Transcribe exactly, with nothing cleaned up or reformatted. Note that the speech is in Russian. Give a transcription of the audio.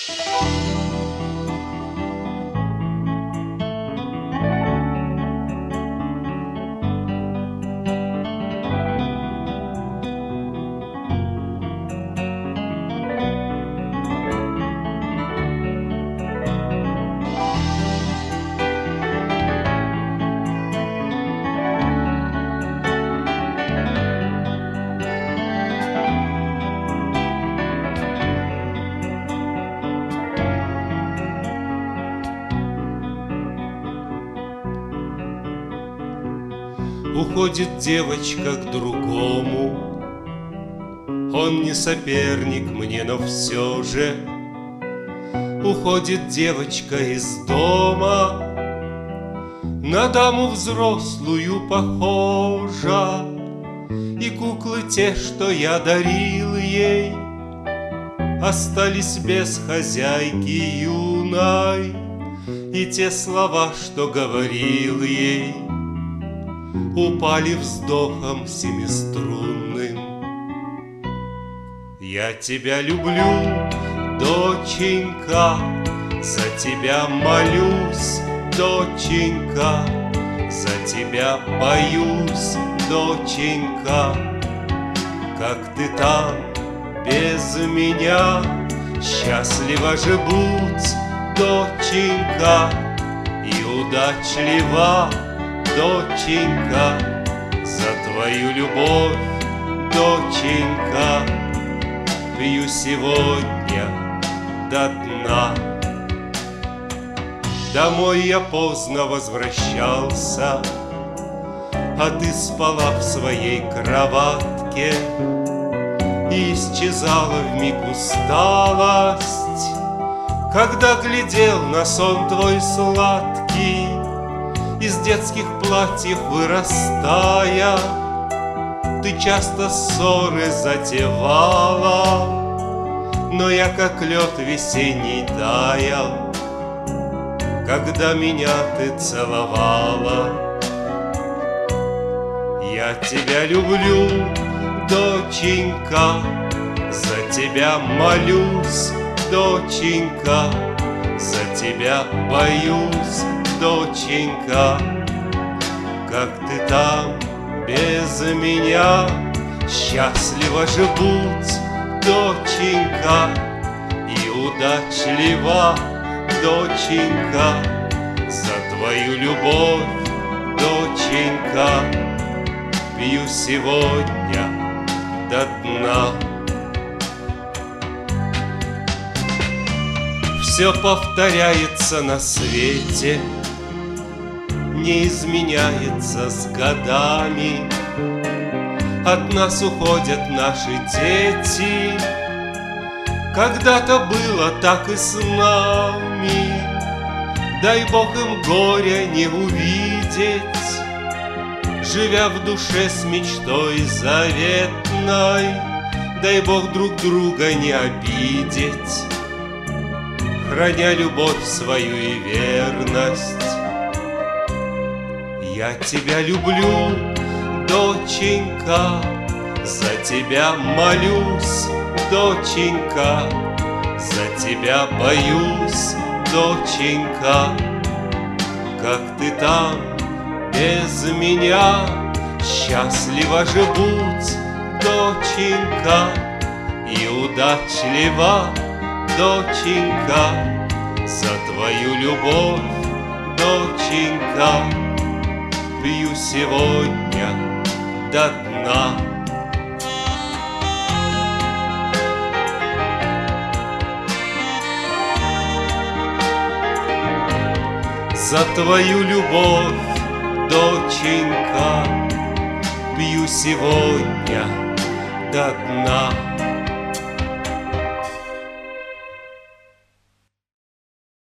Уходит девочка к другому. Он не соперник мне, но все же уходит девочка из дома. На даму взрослую похожа, и куклы те, что я дарил ей, остались без хозяйки юной. И те слова, что говорил ей, упали вздохом семиструнным. Я тебя люблю, доченька, за тебя молюсь, доченька, за тебя боюсь, доченька. Как ты там без меня, счастлива же будь, доченька, и удачлива, доченька, за твою любовь, доченька, пью сегодня до дна. Домой я поздно возвращался, а ты спала в своей кроватке, и исчезала вмиг усталость, когда глядел на сон твой сладкий. Из детских платьев вырастая, ты часто ссоры затевала, но я как лед весенний таял, когда меня ты целовала. Я тебя люблю, доченька, за тебя молюсь, доченька, за тебя боюсь, доченька. Как ты там без меня, счастлива же будь, доченька, и удачлива, доченька, за твою любовь, доченька, пью сегодня до дна. Все повторяется на свете, не изменяется с годами. От нас уходят наши дети, когда-то было так и с нами. Дай Бог им горя не увидеть, живя в душе с мечтой заветной. Дай Бог друг друга не обидеть, храня любовь свою и верность. Я тебя люблю, доченька, за тебя молюсь, доченька, за тебя боюсь, доченька. Как ты там без меня, счастлива же будь, доченька, и удачлива, доченька, за твою любовь, доченька, пью сегодня до дна. За твою любовь, доченька, пью сегодня до дна.